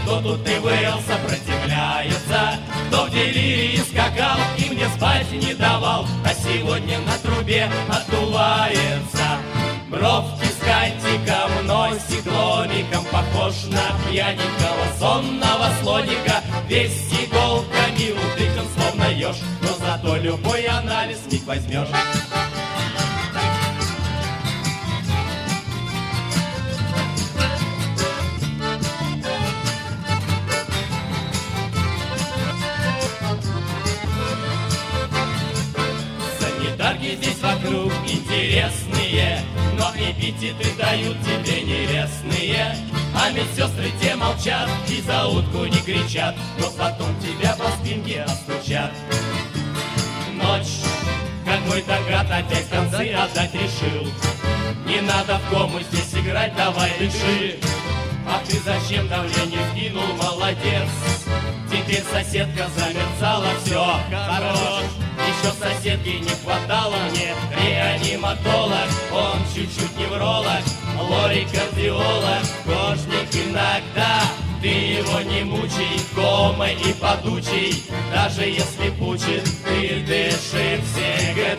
кто тут и выл, сопротивляется, кто в делирии скакал и мне спать не давал, а сегодня на трубе отдувается. Бровки с кантиком, носик ломиком, похож на пьяненького сонного слоника, весь иголками утыкан, словно еж, но зато любой анализ миг возьмешь. Санитарки здесь вокруг интересные, но эпитеты дают тебе нелестные. А медсестры те молчат и за утку не кричат, но потом тебя по спинке остучат. Ночь, какой-то гад опять концы отдать решил. Не надо в кому здесь играть, давай дыши. А ты зачем давление вкинул, молодец. Теперь соседка замерцала, все, хорош. Еще соседки не хватало мне, реаниматолог, он чуть-чуть невролог, Лори кардиолог, кожник иногда. Ты его не мучай, комой и подучий, даже если пучит, ты дыши всегда.